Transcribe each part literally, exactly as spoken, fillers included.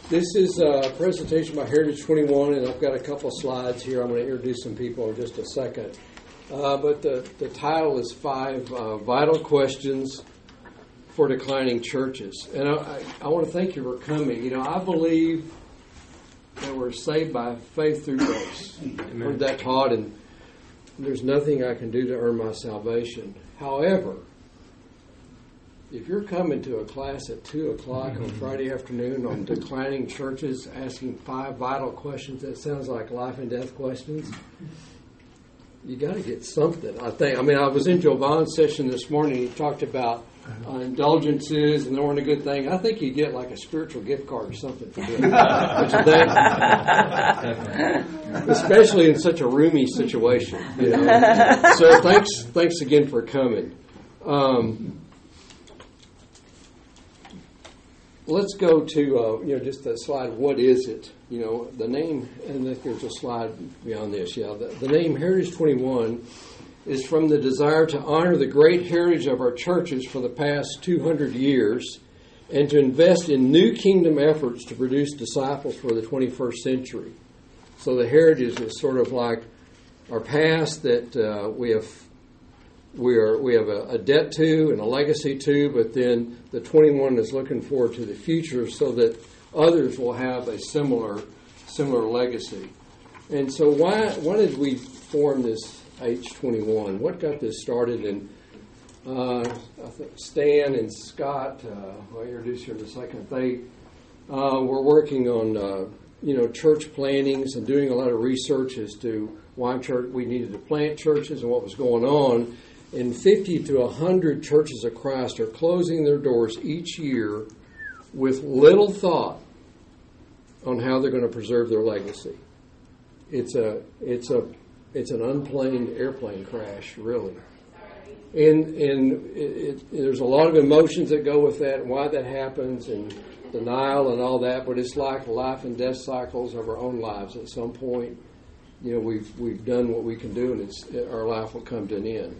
This is a presentation by Heritage twenty-one, and I've got a couple of slides here. I'm going to introduce some people in just a second. Uh, but the, the title is Five uh, Vital Questions for Declining Churches. And I, I, I want to thank you for coming. You know, I believe that we're saved by faith through grace. I've heard that taught, and there's nothing I can do to earn my salvation. However, if you're coming to a class at two o'clock on Friday afternoon on declining churches, asking five vital questions, that sounds like life and death questions, you got to get something, I think. I mean, I was in Joe Vaughn's session this morning. He talked about uh, indulgences and they weren't a good thing. I think you get like a spiritual gift card or something for doing that. Especially in such a roomy situation. You know? So thanks, thanks again for coming. Um, Let's go to, uh, you know, just the slide, what is it? You know, the name, and there's a slide beyond this, yeah. The, the name Heritage twenty-one is from the desire to honor the great heritage of our churches for the past two hundred years and to invest in new kingdom efforts to produce disciples for the twenty-first century. So the heritage is sort of like our past that uh, we have We are we have a, a debt to and a legacy to, but then the twenty-one is looking forward to the future so that others will have a similar similar legacy. And so why why did we form this H twenty-one? What got this started? And uh, I think Stan and Scott, uh, I'll introduce you in a second. They uh, were working on uh, you know church plantings and doing a lot of research as to why church we needed to plant churches and what was going on. And fifty to one hundred churches of Christ are closing their doors each year with little thought on how they're going to preserve their legacy. It's a it's a it's an unplanned airplane crash, really. And and it, it, there's a lot of emotions that go with that and why that happens and denial and all that. But it's like life and death cycles of our own lives. At some point, you know, we've we've done what we can do, and it's our life will come to an end.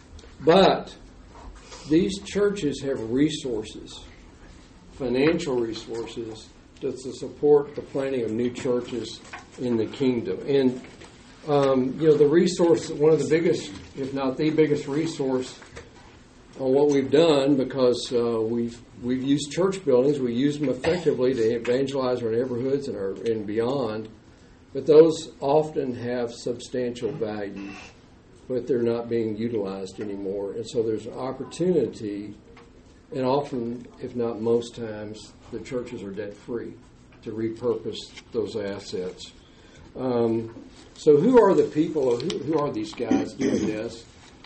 But these churches have resources, financial resources, to, to support the planting of new churches in the kingdom. And, um, you know, the resource, one of the biggest, if not the biggest resource on what we've done, because uh, we've we've used church buildings, we use them effectively to evangelize our neighborhoods and, our, and beyond, but those often have substantial value, but they're not being utilized anymore. And so there's an opportunity, and often, if not most times, the churches are debt-free to repurpose those assets. Um, so who are the people, or who, who are these guys doing this?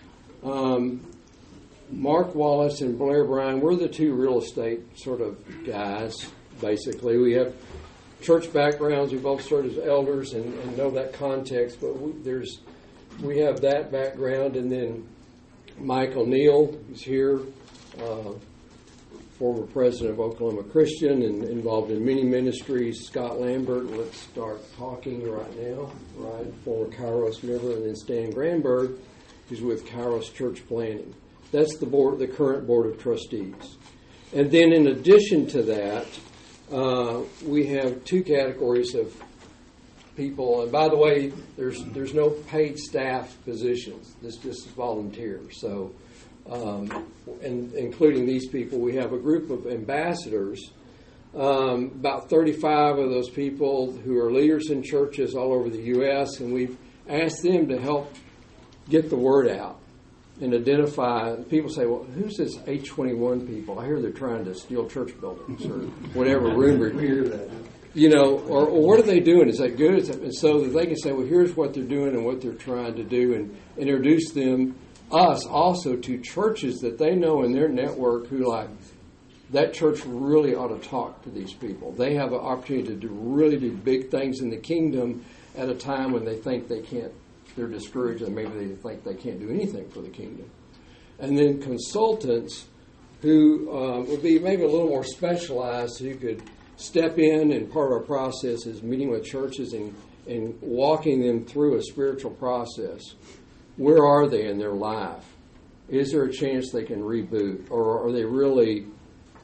Um, Mark Wallace and Blair Bryan, we're the two real estate sort of guys, basically. We have church backgrounds. We both served as elders and, and know that context, but we, there's We have that background, and then Mike O'Neill is here, uh, former president of Oklahoma Christian and involved in many ministries. Scott Lambert, let's start talking right now, right? Former Kairos member, and then Stan Granberg, who's with Kairos Church Planning. That's the board, the current board of trustees. And then in addition to that, uh, we have two categories of people, and by the way, there's there's no paid staff positions. This just is volunteer. So, um, and including these people, we have a group of ambassadors. Um, about thirty-five of those people who are leaders in churches all over the U S, and we've asked them to help get the word out and identify. People say, "Well, who's this H twenty-one people? I hear they're trying to steal church buildings or whatever rumor here that." You know, or, or what are they doing? Is that good? Is that, and so that they can say, well, here's what they're doing and what they're trying to do, and introduce them, us also, to churches that they know in their network who, like, that church really ought to talk to these people. They have an opportunity to do, really do big things in the kingdom at a time when they think they can't, they're discouraged, and maybe they think they can't do anything for the kingdom. And then consultants who uh, would be maybe a little more specialized, who could step in, and part of our process is meeting with churches and, and walking them through a spiritual process. Where are they in their life? Is there a chance they can reboot? Or are they really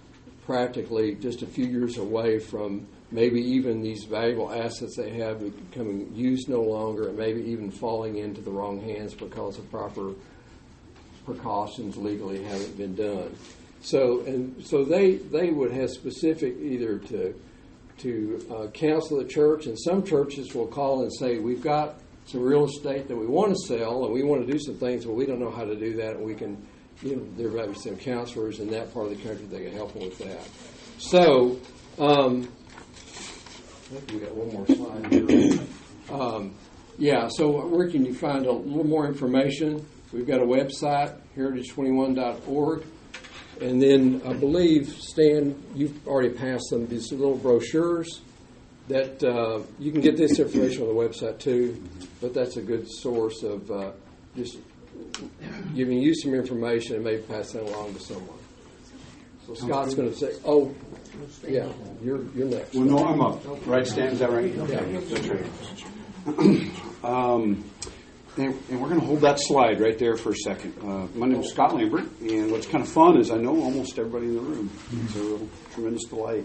practically just a few years away from maybe even these valuable assets they have becoming used no longer, and maybe even falling into the wrong hands because the proper precautions legally haven't been done. So and so they they would have specific either to to uh, counsel the church, and some churches will call and say, we've got some real estate that we want to sell and we want to do some things, but we don't know how to do that, and we can, you know, there might be some counselors in that part of the country that can help them with that. So, um, I think we got one more slide here. Um, yeah, so where can you find a little more information? We've got a website, heritage twenty-one dot org. And then I believe, Stan, you've already passed them, these little brochures that uh, you can get this information on the website too, but that's a good source of uh, just giving you some information and maybe pass that along to someone. So Scott's going to say, oh, yeah, you're you're next. Well, no, I'm up. Right, Stan? Is that right? Yeah. That's right. um, and, and we're going to hold that slide right there for a second. Uh, my name is Scott Lambert, and what's kind of fun is I know almost everybody in the room. It's a real tremendous delight.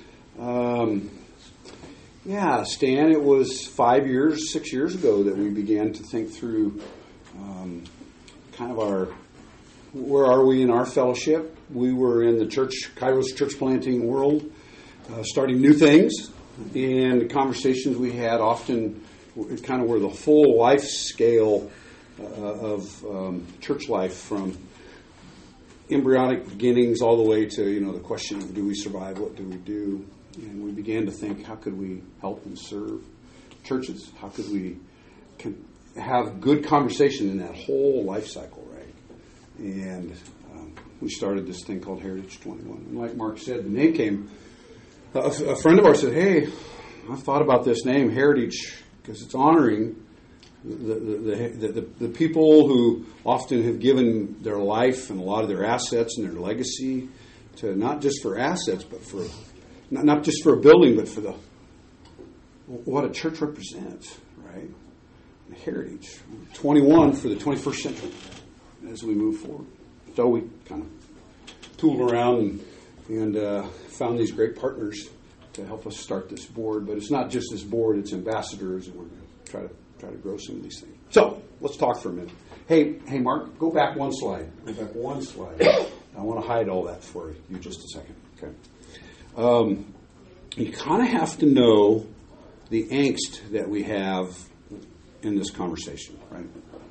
Um, yeah, Stan, it was five years, six years ago that we began to think through um, kind of our, where are we in our fellowship? We were in the church, Kairos church planting world, uh, starting new things, and the conversations we had often kind of were the full life scale uh, of um, church life, from embryonic beginnings all the way to, you know, the question of do we survive, what do we do? And we began to think, how could we help and serve churches? How could we can have good conversation in that whole life cycle, right? And um, we started this thing called Heritage twenty-one. And like Mark said, the name came, a, a friend of ours said, hey, I've thought about this name, Heritage, because it's honoring the the, the the the people who often have given their life and a lot of their assets and their legacy to, not just for assets, but for not, not just for a building, but for the what a church represents, right? The heritage. twenty-one for the twenty-first century as we move forward. So we kind of tooled around and, and uh, found these great partners to help us start this board. But it's not just this board, it's ambassadors, and we're going to try to try to grow some of these things. So let's talk for a minute. Hey, hey, Mark, go back one slide. Go back one slide. I want to hide all that for you just a second. Okay. Um, you kind of have to know the angst that we have in this conversation, right?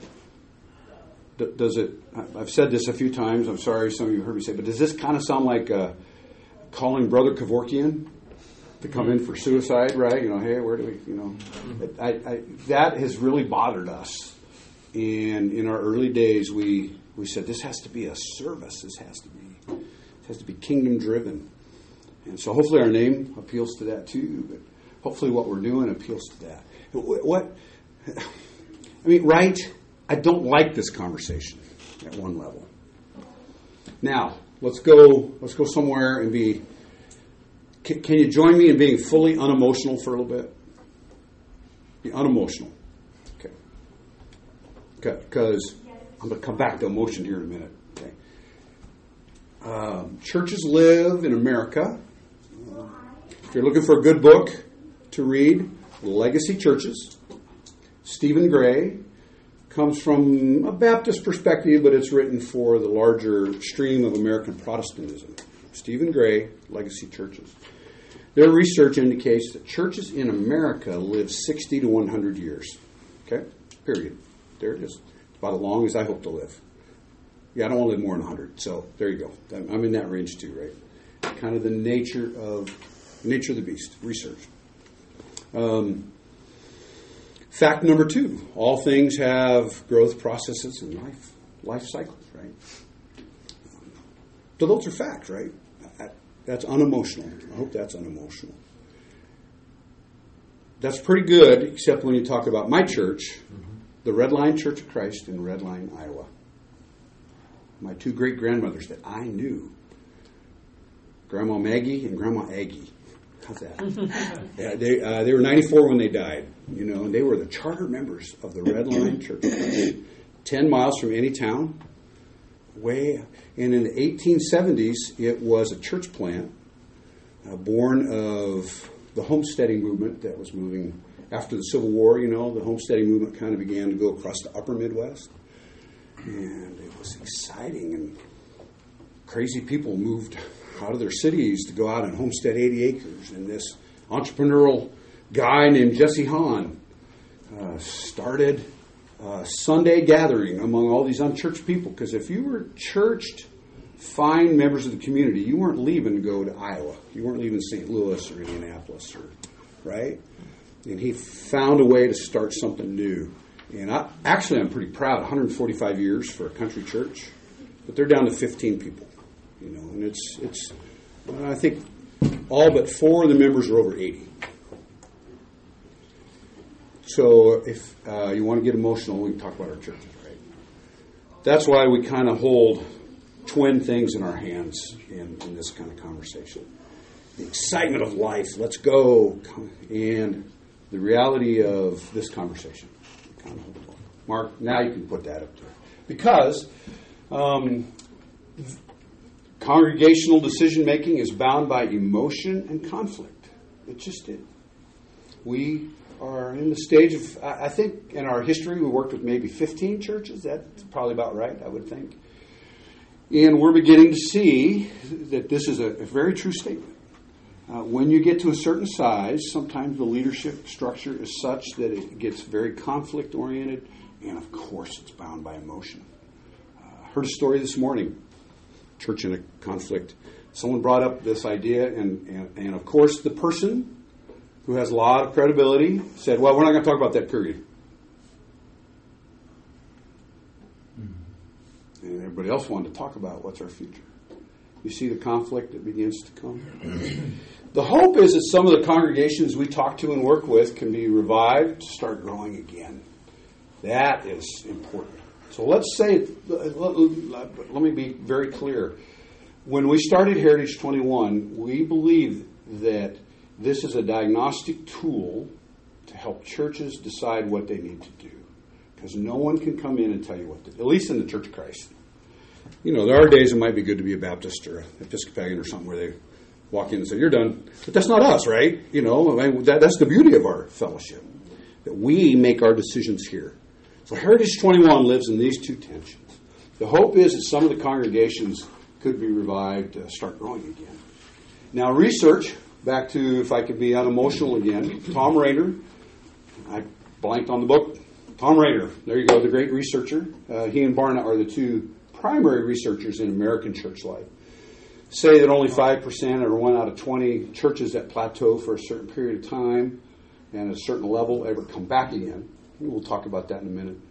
D- does it? I've said this a few times. I'm sorry, some of you heard me say, but does this kind of sound like uh, calling Brother Kevorkian to come in for suicide, right? You know, hey, where do we, you know, I, I, that has really bothered us. And in our early days, we, we said, this has to be a service. This has to be, it has to be kingdom driven. And so hopefully our name appeals to that too, but hopefully what we're doing appeals to that. What, I mean, right? I don't like this conversation at one level. Now, let's go, let's go somewhere and be, Can, can you join me in being fully unemotional for a little bit? Be unemotional. Okay. Okay. Because I'm going to come back to emotion here in a minute. Okay. Um, churches live in America. Uh, if you're looking for a good book to read, Legacy Churches. Stephen Gray comes from a Baptist perspective, but it's written for the larger stream of American Protestantism. Stephen Gray, Legacy Churches. Their research indicates that churches in America live sixty to one hundred years. Okay? Period. There it is. It's about as long as I hope to live. Yeah, I don't want to live more than one hundred. So there you go. I'm in that range too, right? Kind of the nature of nature of the beast. Research. Um, fact number two: all things have growth processes and life life cycles, right? So those are facts, right? That's unemotional. I hope that's unemotional. That's pretty good, except when you talk about my church, mm-hmm. the Red Line Church of Christ in Red Line, Iowa. My two great-grandmothers that I knew, Grandma Maggie and Grandma Aggie. How's that? yeah, they, uh, they were ninety-four when they died, you know, and they were the charter members of the Red Line Church of Christ. Ten miles from any town. Way, and in the eighteen seventies, it was a church plant uh, born of the homesteading movement that was moving after the Civil War. You know, the homesteading movement kind of began to go across the upper Midwest. And it was exciting, and crazy people moved out of their cities to go out and homestead eighty acres. And this entrepreneurial guy named Jesse Hahn uh, started a Sunday gathering among all these unchurched people. Because if you were churched, fine members of the community, you weren't leaving to go to Iowa. You weren't leaving Saint Louis or Indianapolis, or, right? And he found a way to start something new. And I, actually, I'm pretty proud. one hundred forty-five years for a country church, but they're down to fifteen people. You know, and it's it's. I think all but four of the members are over eighty. So if uh, you want to get emotional, we can talk about our churches, right? That's why we kind of hold twin things in our hands in, in this kind of conversation: the excitement of life, let's go, and the reality of this conversation. Mark, now you can put that up there. Because um, congregational decision-making is bound by emotion and conflict. It just is. We are in the stage of, I think in our history, we worked with maybe fifteen churches. That's probably about right, I would think. And we're beginning to see that this is a, a very true statement. Uh, when you get to a certain size, sometimes the leadership structure is such that it gets very conflict-oriented, and of course it's bound by emotion. I uh, heard a story this morning, church in a conflict. Someone brought up this idea, and, and, and of course the person who has a lot of credibility said, well, we're not going to talk about that period. Mm-hmm. And everybody else wanted to talk about what's our future. You see the conflict that begins to come? The hope is that some of the congregations we talk to and work with can be revived to start growing again. That is important. So let's say, let, let, let me be very clear. When we started Heritage twenty-one, we believe that this is a diagnostic tool to help churches decide what they need to do. Because no one can come in and tell you what to do, at least in the Church of Christ. You know, there are days it might be good to be a Baptist or an Episcopalian or something where they walk in and say, you're done. But that's not us, right? You know, I mean, that, that's the beauty of our fellowship, that we make our decisions here. So Heritage twenty-one lives in these two tensions. The hope is that some of the congregations could be revived, uh, start growing again. Now, research, back to, if I could be unemotional again, Tom Rainer, I blanked on the book. Tom Rainer, there you go, the great researcher. Uh, he and Barna are the two primary researchers in American church life. Say that only five percent or one out of twenty churches that plateau for a certain period of time and at a certain level ever come back again. We'll talk about that in a minute.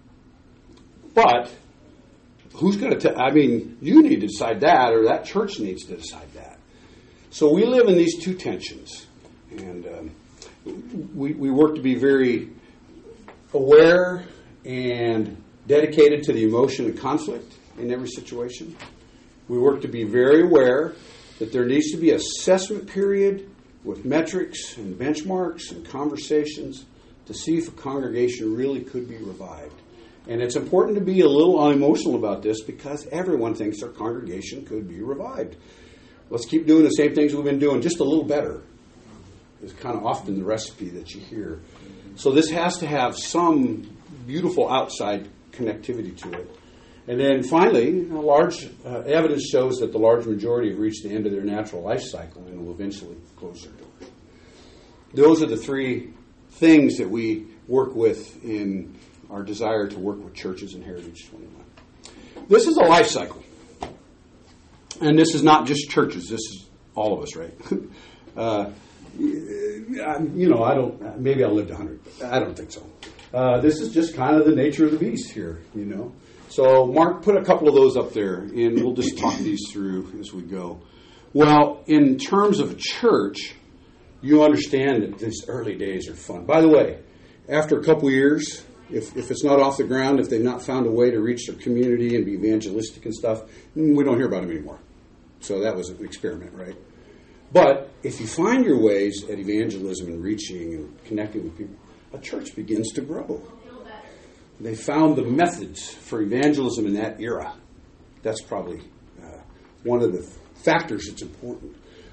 But who's going to tell? I mean, you need to decide that, or that church needs to decide that. So we live in these two tensions. And um, we, we work to be very aware and dedicated to the emotion and conflict in every situation. We work to be very aware that there needs to be an assessment period with metrics and benchmarks and conversations to see if a congregation really could be revived. And it's important to be a little unemotional about this because everyone thinks their congregation could be revived. Let's keep doing the same things we've been doing, just a little better, is kind of often the recipe that you hear. So this has to have some beautiful outside connectivity to it. And then finally, a large uh, evidence shows that the large majority have reached the end of their natural life cycle and will eventually close their doors. Those are the three things that we work with in our desire to work with churches in Heritage twenty-one. This is a life cycle. And this is not just churches. This is all of us, right? uh, you know, I don't, maybe I lived one hundred. I don't think so. Uh, this is just kind of the nature of the beast here, you know. So, Mark, put a couple of those up there, and we'll just talk these through as we go. Well, in terms of a church, you understand that these early days are fun. By the way, after a couple of years, if, if it's not off the ground, if they've not found a way to reach their community and be evangelistic and stuff, we don't hear about them anymore. So that was an experiment, right? But if you find your ways at evangelism and reaching and connecting with people, a church begins to grow. They found the methods for evangelism in that era. That's probably uh, one of the factors that's important.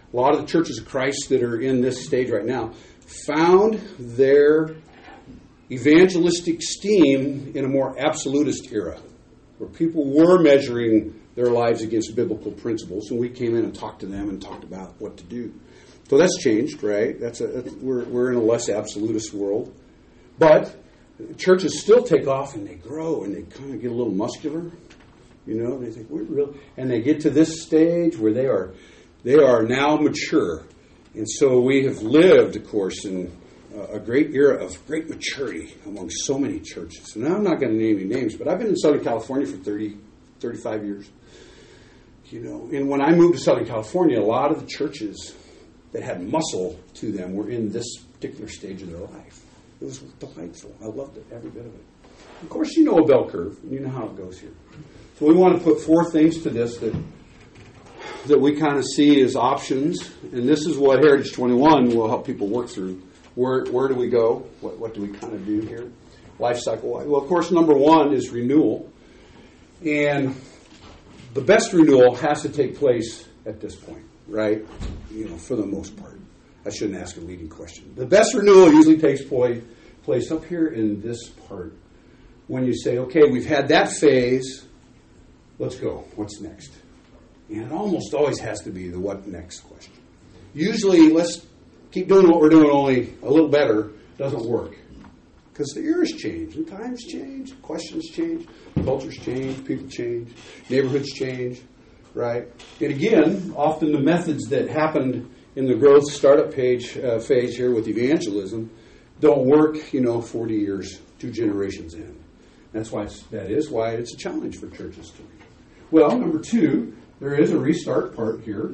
a lot of the churches of Christ that are in this stage right now found their evangelistic steam in a more absolutist era, where people were measuring their lives against biblical principles, and we came in and talked to them and talked about what to do. So that's changed, right? That's a that's, we're we're in a less absolutist world, but churches still take off and they grow and they kind of get a little muscular, you know. They think we're real, and they get to this stage where they are they are now mature, and so we have lived, of course, in a great era of great maturity among so many churches. And I'm not going to name any names, but I've been in Southern California for thirty, thirty-five years. You know, and when I moved to Southern California, a lot of the churches that had muscle to them were in this particular stage of their life. It was delightful. I loved it, every bit of it. Of course, you know a bell curve. You know how it goes here. So we want to put four things to this that that we kind of see as options. And this is what Heritage twenty-one will help people work through. Where where do we go? What what do we kind of do here? Life cycle. Well, of course, number one is renewal. And the best renewal has to take place at this point, right? You know, for the most part. I shouldn't ask a leading question. The best renewal usually takes place, place up here in this part. When you say, okay, we've had that phase, let's go. What's next? And it almost always has to be the what next question. Usually, let's keep doing what we're doing, only a little better, doesn't work. Because the eras change, and times change, questions change, cultures change, people change, neighborhoods change, right? And again, often the methods that happened in the growth startup page uh, phase here with evangelism don't work, you know, forty years, two generations in. That's why it's, that is why it's a challenge for churches to reach. Well, number two, there is a restart part here.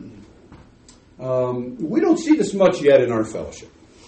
Um, we don't see this much yet in our fellowship.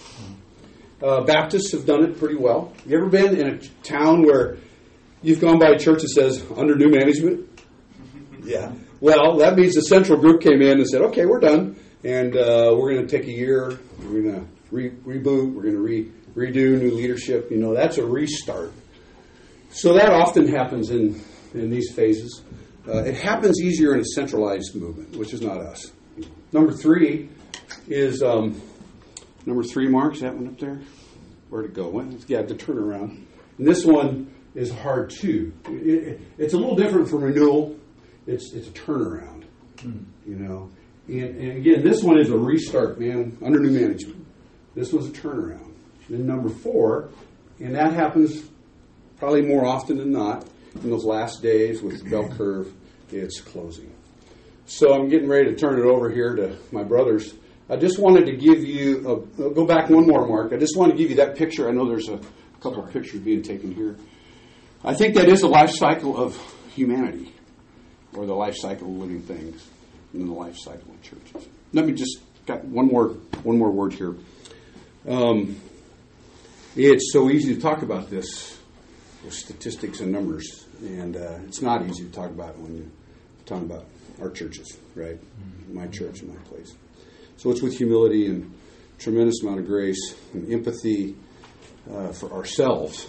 Uh, Baptists have done it pretty well. You ever been in a town where you've gone by a church that says under new management? Yeah. Well, that means the central group came in and said, okay, we're done. And uh, we're going to take a year. We're going to re- reboot. We're going to re- redo new leadership. You know, that's a restart. So that often happens in, in these phases. Uh, it happens easier in a centralized movement, which is not us. Number three is, um, number three, Mark, is that one up there? Where'd it go? Well, yeah, the turnaround. And this one is hard too. It, it, it's a little different from renewal. It's it's a turnaround, mm. you know. And, and again, this one is a restart, man, under new management. This was a turnaround. Then number four, and that happens probably more often than not in those last days with the bell curve, it's closing. So I'm getting ready to turn it over here to my brothers. I just wanted to give you, a, go back one more, Mark. I just want to give you that picture. I know there's a couple of pictures being taken here. I think that is the life cycle of humanity, or the life cycle of living things, and then the life cycle of churches. Let me just, got one more one more word here. Um, it's so easy to talk about this with statistics and numbers, and uh, it's not easy to talk about when you're talking about our churches, right? My church and my place. So it's with humility and tremendous amount of grace and empathy uh, for ourselves.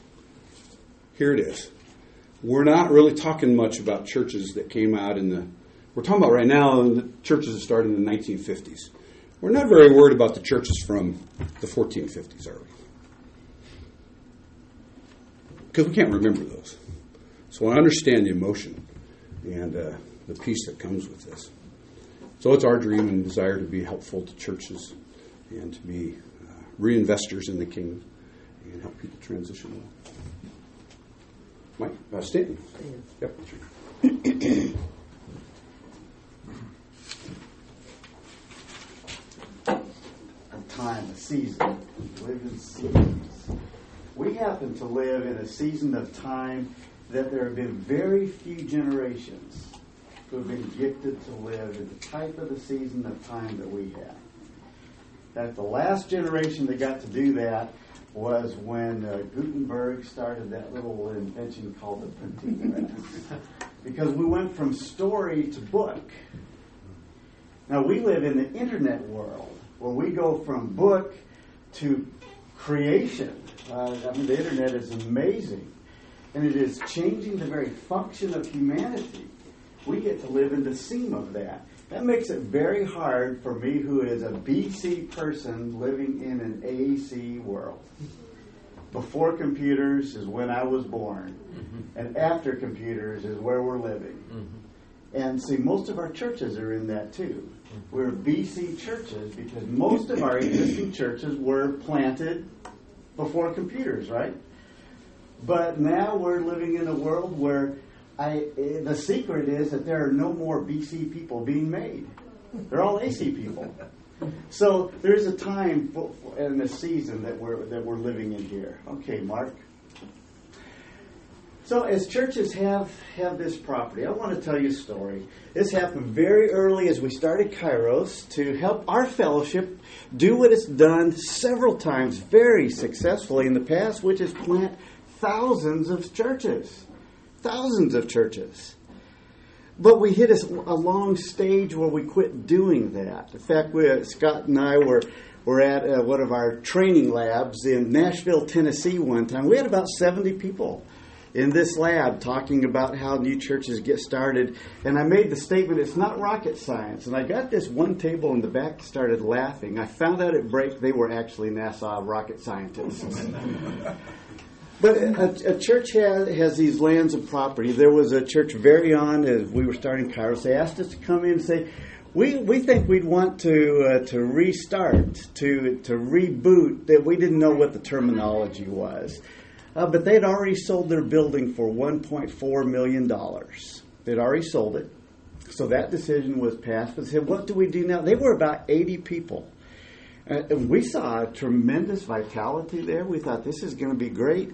Here it is. We're not really talking much about churches that came out in the, we're talking about right now the churches that started in the nineteen fifties. We're not very worried about the churches from the fourteen fifties, are we? Because we can't remember those. So I understand the emotion and uh, the peace that comes with this. So it's our dream and desire to be helpful to churches and to be uh, reinvestors in the kingdom and help people transition well. Mike, uh, Stanton. Yep. A time, a season. We live in seasons. We happen to live in a season of time that there have been very few generations who have been gifted to live in the type of the season of time that we have. That the last generation that got to do that was when uh, Gutenberg started that little invention called the printing press. Because we went from story to book. Now we live in the internet world where we go from book to creation. Uh, I mean, the internet is amazing. And it is changing the very function of humanity. We get to live in the seam of that. That makes it very hard for me, who is a B C person living in an A C world. Before computers is when I was born, mm-hmm. and after computers is where we're living. Mm-hmm. And see, most of our churches are in that too. Mm-hmm. We're B C churches because most of our existing churches were planted before computers, right? But now we're living in a world where I, the secret is that there are no more B C people being made. They're all A C people. So there's a time for, and a season that we're that we're living in here. Okay, Mark. So as churches have have this property, I want to tell you a story. This happened very early as we started Kairos to help our fellowship do what it's done several times very successfully in the past, which is plant thousands of churches. Thousands of churches. But we hit a, a long stage where we quit doing that. In fact, we, Scott and I were, were at uh, one of our training labs in Nashville, Tennessee one time. We had about seventy people in this lab talking about how new churches get started. And I made the statement, it's not rocket science. And I got this one table in the back started laughing. I found out at break they were actually NASA rocket scientists. But a, a church has, has these lands of property. There was a church very on as we were starting Kairos. They asked us to come in and say, we we think we'd want to uh, to restart, to to reboot. That we didn't know what the terminology was. Uh, but they'd already sold their building for one point four million dollars. They'd already sold it. So that decision was passed. But they said, what do we do now? They were about eighty people. Uh, and we saw a tremendous vitality there. We thought this is going to be great.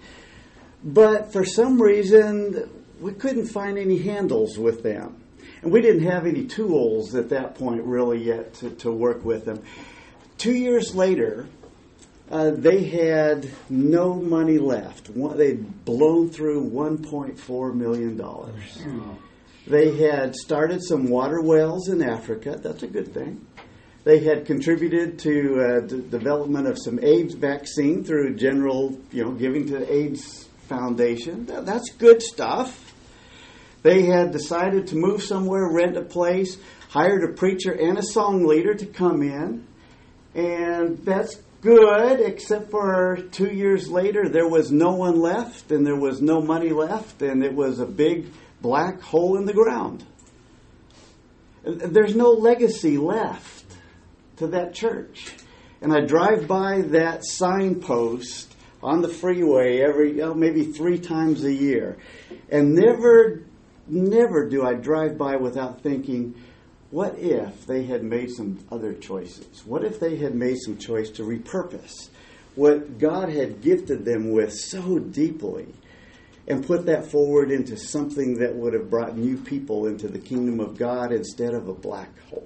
But for some reason, we couldn't find any handles with them. And we didn't have any tools at that point really yet to, to work with them. Two years later, uh, they had no money left. One, they'd blown through one point four million dollars. Mm. They had started some water wells in Africa. That's a good thing. They had contributed to uh, the development of some AIDS vaccine through general, you know, giving to the AIDS Foundation. That's good stuff. They had decided to move somewhere, rent a place, hired a preacher and a song leader to come in. And that's good, except for two years later, there was no one left and there was no money left and it was a big black hole in the ground. There's no legacy left to that church. And I drive by that signpost on the freeway every, oh, maybe three times a year. And never, never do I drive by without thinking, what if they had made some other choices? What if they had made some choice to repurpose what God had gifted them with so deeply and put that forward into something that would have brought new people into the kingdom of God instead of a black hole?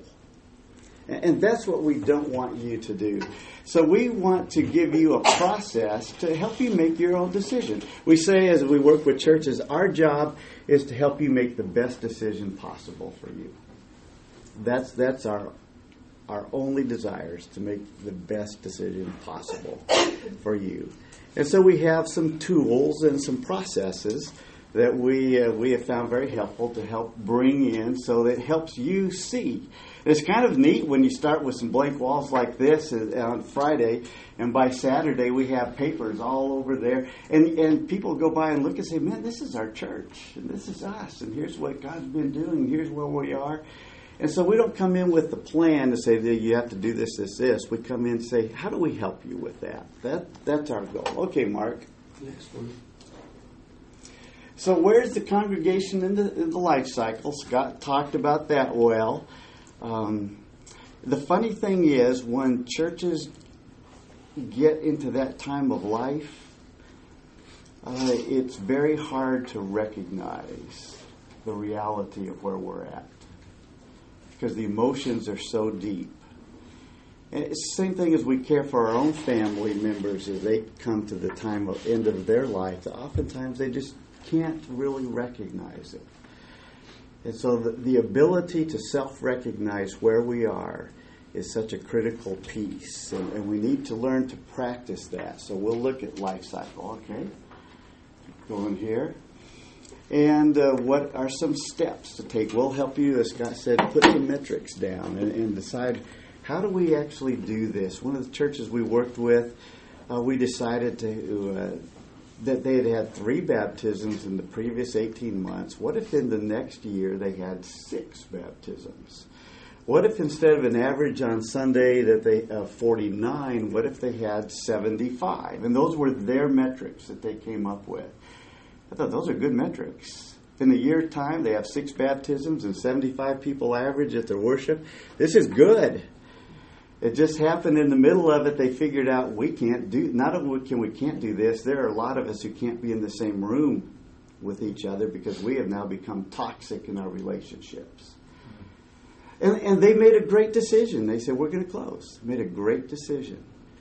And that's what we don't want you to do. So we want to give you a process to help you make your own decision. We say as we work with churches, our job is to help you make the best decision possible for you. That's that's our our only desire, is to make the best decision possible for you. And so we have some tools and some processes that we uh, we have found very helpful to help bring in so that it helps you see. It's kind of neat when you start with some blank walls like this on Friday, and by Saturday we have papers all over there, and, and people go by and look and say, man, this is our church, and this is us, and here's what God's been doing, here's where we are. And so we don't come in with the plan to say that you have to do this, this, this. We come in and say, how do we help you with that? That That's our goal. Okay, Mark. Next one. So where's the congregation in the, in the life cycle? Scott talked about that well. Um, the funny thing is, when churches get into that time of life, uh, it's very hard to recognize the reality of where we're at, because the emotions are so deep. And it's the same thing as we care for our own family members as they come to the time of end of their life. Oftentimes they just can't really recognize it. And so the, the ability to self-recognize where we are is such a critical piece. And, and we need to learn to practice that. So we'll look at life cycle, okay? Go in here. And uh, what are some steps to take? We'll help you, as Scott said, put some metrics down and, and decide how do we actually do this. One of the churches we worked with, uh, we decided to uh, that they had had three baptisms in the previous eighteen months. What if in the next year they had six baptisms? What if instead of an average on Sunday that they uh, forty-nine, what if they had seventy-five? And those were their metrics that they came up with. I thought those are good metrics. In a year time, they have six baptisms and seventy-five people average at their worship. This is good. It just happened in the middle of it. They figured out we can't do, not only can we can't do this, there are a lot of us who can't be in the same room with each other because we have now become toxic in our relationships. And, and they made a great decision. They said, we're going to close. Made a great decision.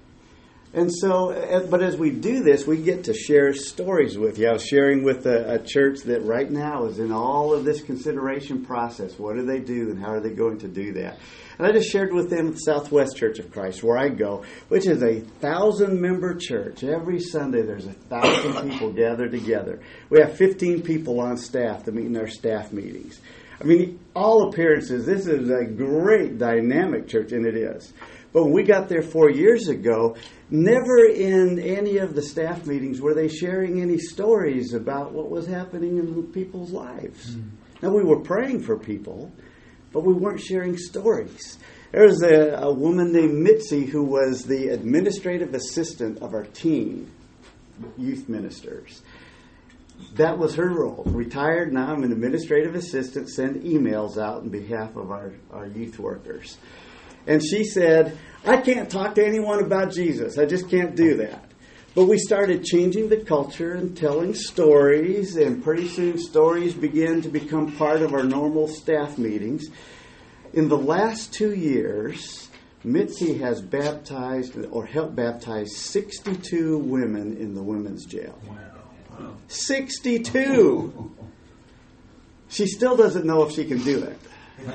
And so, but as we do this, we get to share stories with you. I was sharing with a, a church that right now is in all of this consideration process. What do they do and how are they going to do that? And I just shared with them at Southwest Church of Christ, where I go, which is a thousand-member church. Every Sunday there's a thousand people gathered together. We have fifteen people on staff that meet in our staff meetings. I mean, all appearances, this is a great dynamic church, and it is. But when we got there four years ago, never in any of the staff meetings were they sharing any stories about what was happening in people's lives. Mm. Now, we were praying for people, but we weren't sharing stories. There was a, a woman named Mitzi who was the administrative assistant of our teen youth ministers. That was her role. Retired, now I'm an administrative assistant, send emails out on behalf of our, our youth workers. And she said, I can't talk to anyone about Jesus. I just can't do that. But we started changing the culture and telling stories, and pretty soon stories began to become part of our normal staff meetings. In the last two years, Mitzi has baptized or helped baptize sixty-two women in the women's jail. Wow. sixty-two! She still doesn't know if she can do it.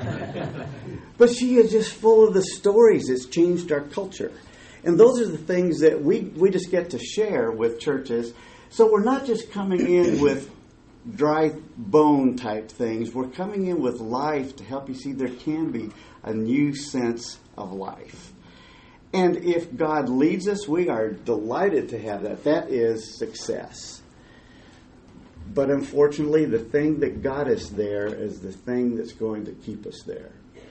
But she is just full of the stories. It's changed our culture. And those are the things that we, we just get to share with churches. So we're not just coming in with dry bone type things. We're coming in with life to help you see there can be a new sense of life. And if God leads us, we are delighted to have that. That is success. But unfortunately, the thing that got us there is the thing that's going to keep us there.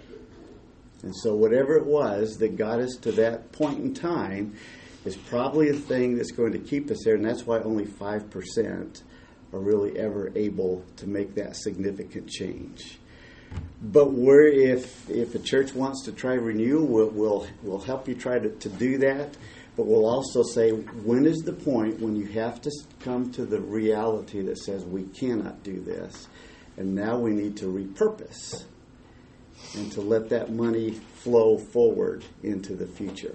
And so whatever it was that got us to that point in time is probably a thing that's going to keep us there. And that's why only five percent are really ever able to make that significant change. But we're, if if a church wants to try renewal, we'll, we'll, we'll help you try to, to do that. But we'll also say, when is the point when you have to come to the reality that says we cannot do this, and now we need to repurpose and to let that money flow forward into the future.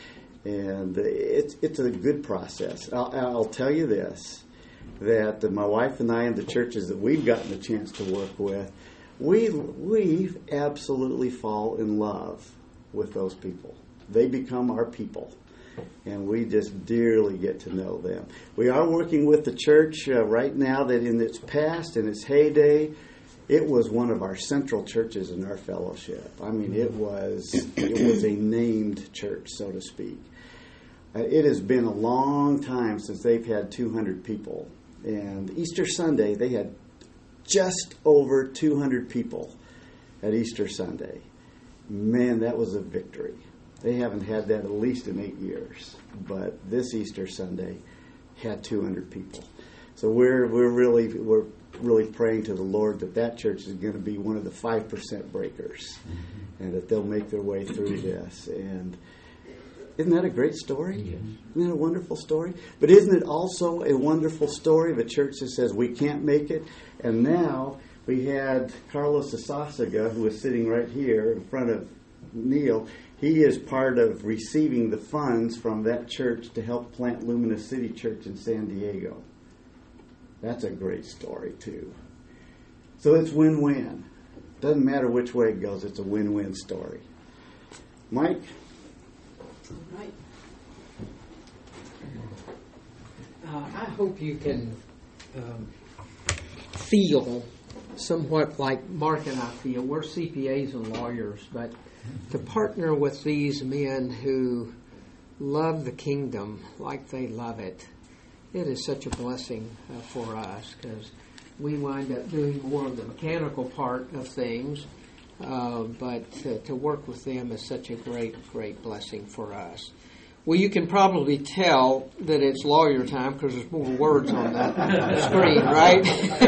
And it's it's a good process. I'll, I'll tell you this, that my wife and I and the churches that we've gotten a chance to work with, we we absolutely fall in love with those people. They become our people. And we just dearly get to know them. We are working with the church uh, right now that in its past, in its heyday, it was one of our central churches in our fellowship. I mean, it was it was a named church, so to speak. Uh, it has been a long time since they've had two hundred people. And Easter Sunday, they had just over two hundred people at Easter Sunday. Man, that was a victory. They haven't had that at least in eight years, but this Easter Sunday had two hundred people. So we're we're really we're really praying to the Lord that that church is going to be one of the five percent breakers, and that they'll make their way through this. And isn't that a great story? Yes. Isn't that a wonderful story? But isn't it also a wonderful story of a church that says we can't make it? And now we had Carlos Asasaga, who is sitting right here in front of Neil. He is part of receiving the funds from that church to help plant Lumina City Church in San Diego. That's a great story, too. So it's win-win. Doesn't matter which way it goes, it's a win-win story. Mike? All right. Uh, I hope you can um, feel somewhat like Mark and I feel. We're C P As and lawyers, but to partner with these men who love the kingdom like they love it, it is such a blessing uh, for us, because we wind up doing more of the mechanical part of things, uh, but to, to work with them is such a great, great blessing for us. Well, you can probably tell that it's lawyer time because there's more words on that screen, right?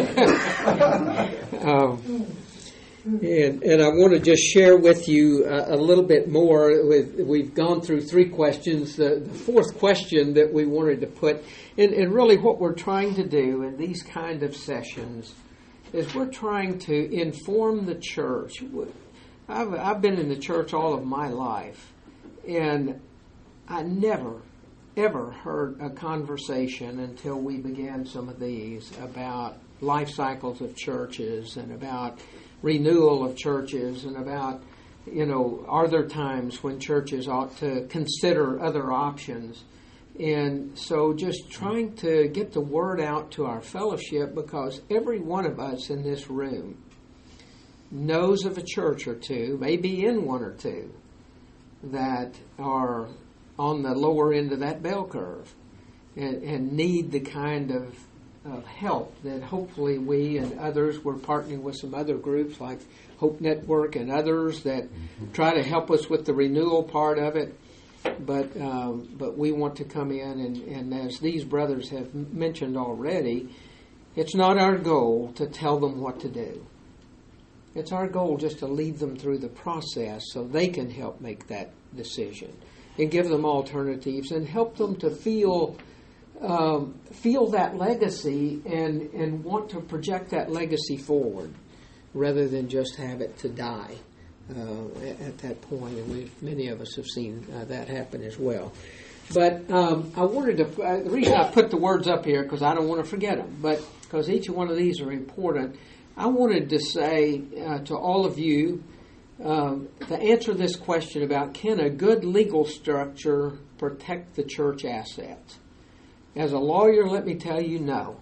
um, and, and I want to just share with you a, a little bit more. With, we've gone through three questions. The, the fourth question that we wanted to put, and, and really what we're trying to do in these kind of sessions is we're trying to inform the church. I've, I've been in the church all of my life, and I never, ever heard a conversation until we began some of these about life cycles of churches and about renewal of churches and about, you know, are there times when churches ought to consider other options? And so just trying to get the word out to our fellowship, because every one of us in this room knows of a church or two, maybe in one or two, that are on the lower end of that bell curve and, and need the kind of, of help that hopefully we and others, we're partnering with some other groups like Hope Network and others that try to help us with the renewal part of it. But um, but we want to come in, and, and as these brothers have mentioned already, it's not our goal to tell them what to do. It's our goal just to lead them through the process so they can help make that decision and give them alternatives and help them to feel um, feel that legacy and, and want to project that legacy forward rather than just have it to die uh, at, at that point. And we've, many of us have seen uh, that happen as well. But um, I wanted to, uh, the reason I put the words up here, because I don't want to forget them, but because each one of these are important, I wanted to say uh, to all of you, Um, to answer this question about can a good legal structure protect the church assets? As a lawyer, let me tell you, no.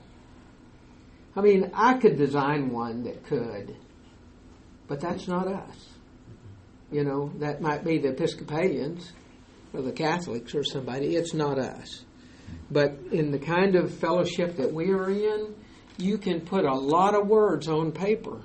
I mean, I could design one that could, but that's not us. You know, that might be the Episcopalians or the Catholics or somebody. It's not us. But in the kind of fellowship that we are in, you can put a lot of words on paper,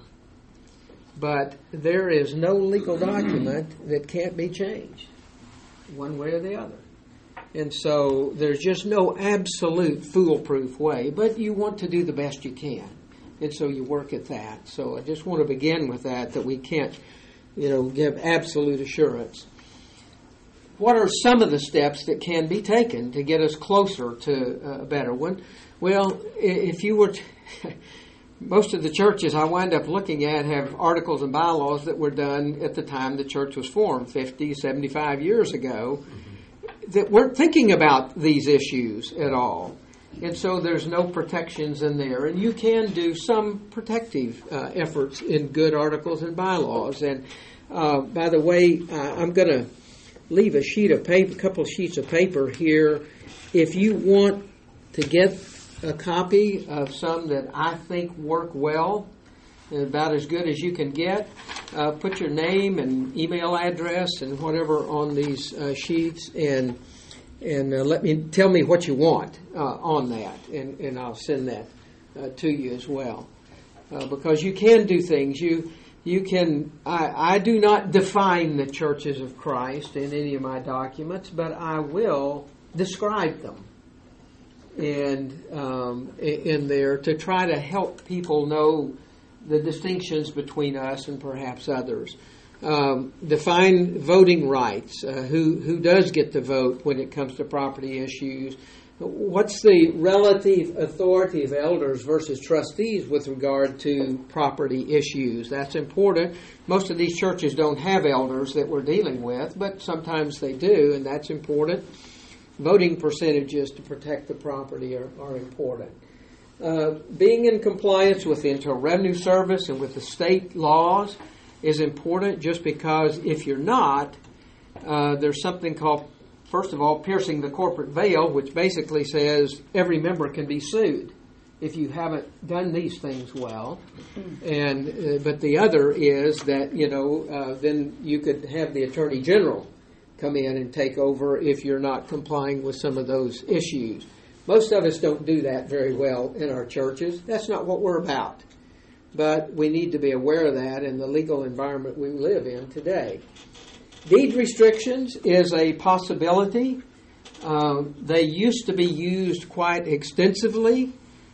but there is no legal document that can't be changed one way or the other. And so there's just no absolute foolproof way, but you want to do the best you can. And so you work at that. So I just want to begin with that, that we can't, you know, give absolute assurance. What are some of the steps that can be taken to get us closer to a better one? Well, if you were to... Most of the churches I wind up looking at have articles and bylaws that were done at the time the church was formed, fifty, seventy-five years ago, that weren't thinking about these issues at all. And so there's no protections in there. And you can do some protective uh, efforts in good articles and bylaws. And uh, by the way, uh, I'm going to leave a sheet of paper, a couple of sheets of paper here. If you want to get a copy of some that I think work well, and about as good as you can get, uh, put your name and email address and whatever on these uh, sheets, and and uh, let me tell me what you want uh, on that, and, and I'll send that uh, to you as well, uh, because you can do things. You you can. I, I do not define the churches of Christ in any of my documents, but I will describe them and um, in there to try to help people know the distinctions between us and perhaps others. Um, define voting rights. Uh, who who does get to vote when it comes to property issues? What's the relative authority of elders versus trustees with regard to property issues? That's important. Most of these churches don't have elders that we're dealing with, but sometimes they do, and that's important. Voting percentages to protect the property are, are important. Uh, being in compliance with the Internal Revenue Service and with the state laws is important, just because if you're not, uh, there's something called, first of all, piercing the corporate veil, which basically says every member can be sued if you haven't done these things well. And uh, but the other is that, you know, uh, then you could have the Attorney General come in and take over if you're not complying with some of those issues. Most of us don't do that very well in our churches. That's not what we're about. But we need to be aware of that in the legal environment we live in today. Deed restrictions is a possibility. Um, they used to be used quite extensively,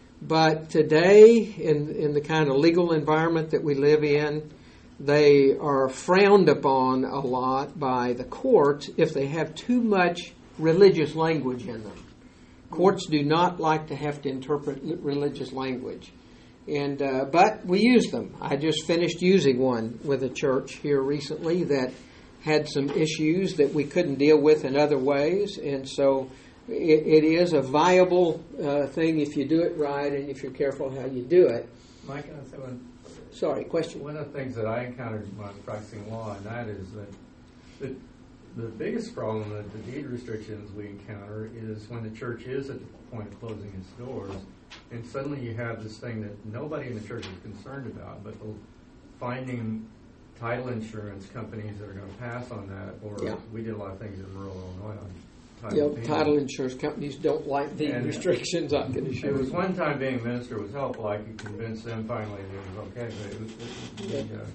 but today, in, in the kind of legal environment that we live in, they are frowned upon a lot by the courts if they have too much religious language in them. Courts do not like to have to interpret religious language. And uh, but we use them. I just finished using one with a church here recently that had some issues that we couldn't deal with in other ways. And so it, it is a viable uh, thing if you do it right and if you're careful how you do it. Mike, can I say one? Sorry, question. One of the things that I encountered when I was practicing law, and that is that the, the biggest problem with the deed restrictions we encounter is when the church is at the point of closing its doors, and suddenly you have this thing that nobody in the church is concerned about, but the finding title insurance companies that are going to pass on that, or Yeah. we did a lot of things in rural Illinois on You know, payment. title insurance companies don't like deed And restrictions, I can It assure was you. one time being a minister was helpful. I could convince them finally that it was okay. But it was, it, it,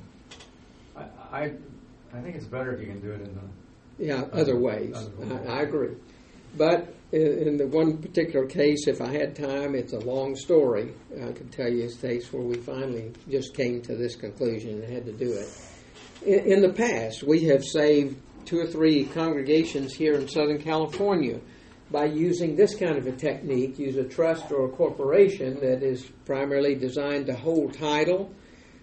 uh, I, I, I think it's better if you can do it in the. Yeah, other ways. Other ways. I, I agree. But in, in the one particular case, if I had time, it's a long story. I could tell you a case where we finally just came to this conclusion and had to do it. In, in the past, we have saved two or three congregations here in Southern California by using this kind of a technique. Use a trust or a corporation that is primarily designed to hold title,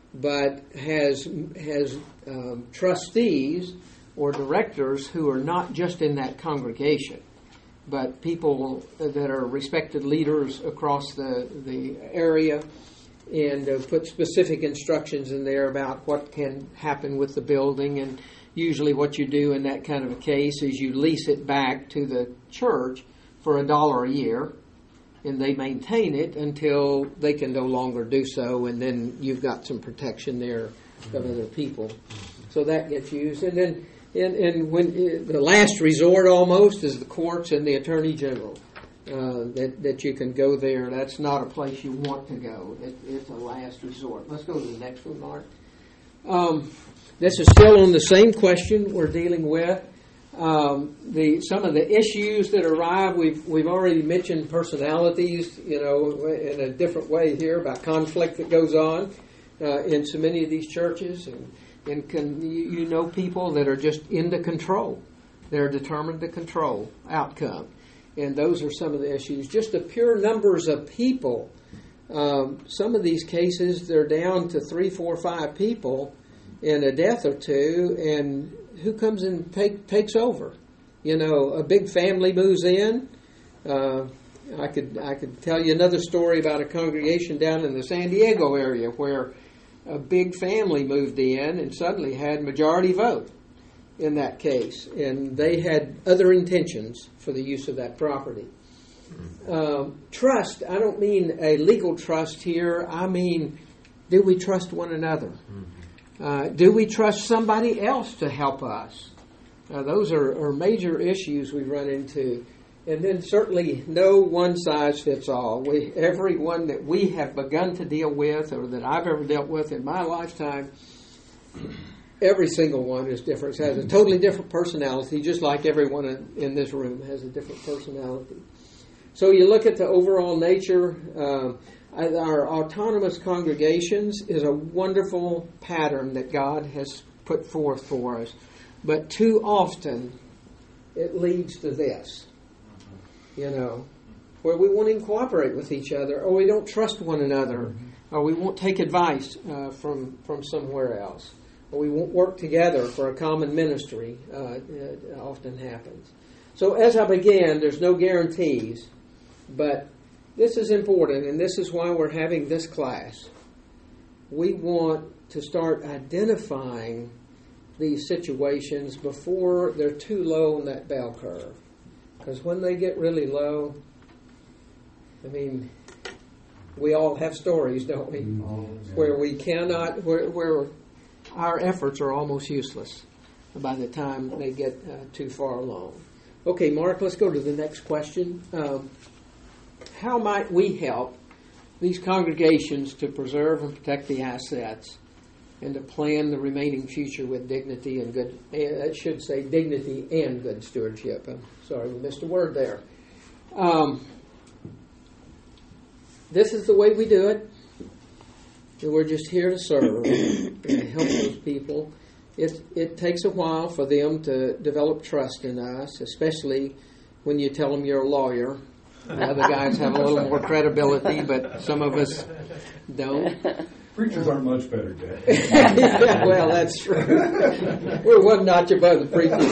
but has has um, trustees or directors who are not just in that congregation, but people that are respected leaders across the, the area, and uh, put specific instructions in there about what can happen with the building. And usually what you do in that kind of a case is you lease it back to the church for a dollar a year, and they maintain it until they can no longer do so, and then you've got some protection there of other people. So that gets used. And then and, and when uh, the last resort almost is the courts and the Attorney General. Uh, that, that you can go there. That's not a place you want to go. It, it's a last resort. Let's go to the next one, Mark. Um, this is still on the same question we're dealing with. Um, the some of the issues that arrive, we've we've already mentioned personalities, you know, in a different way here about conflict that goes on uh, in so many of these churches, and and can you, you know people that are just into control. They're determined to control outcome. And those are some of the issues. Just the pure numbers of people. Um, some of these cases, they're down to three, four, five people in a death or two, and who comes and take, takes over? You know, a big family moves in. Uh, I could I could tell you another story about a congregation down in the San Diego area where a big family moved in and suddenly had majority vote in that case, and they had other intentions for the use of that property. Um, trust, I don't mean a legal trust here. I mean, do we trust one another? Uh, do we trust somebody else to help us? Uh, those are, are major issues we run into. And then certainly no one size fits all. We, every one that we have begun to deal with or that I've ever dealt with in my lifetime, every single one is different. It has a totally different personality, just like everyone in, in this room has a different personality. So you look at the overall nature. Um, our autonomous congregations is a wonderful pattern that God has put forth for us. But too often it leads to this, you know, where we won't even cooperate with each other, or we don't trust one another, or we won't take advice uh, from, from somewhere else. We won't work together for a common ministry. Uh, it often happens. So as I began, there's no guarantees, but this is important, and this is why we're having this class. We want to start identifying these situations before they're too low on that bell curve. Because when they get really low, I mean, We all have stories, don't we? Where we cannot, where, where our efforts are almost useless by the time they get uh, too far along. Okay, Mark, let's go to the next question. Um, how might we help these congregations to preserve and protect the assets and to plan the remaining future with dignity and good, I should say dignity and good stewardship. I'm sorry, we missed a word there. Um, this is the way we do it. And we're just here to serve and help those people. It, it takes a while for them to develop trust in us, especially when you tell them you're a lawyer. The other guys have a little more credibility, but some of us don't. Preachers aren't much better, Dad. Yeah, well, that's true. We're one notch above the preachers.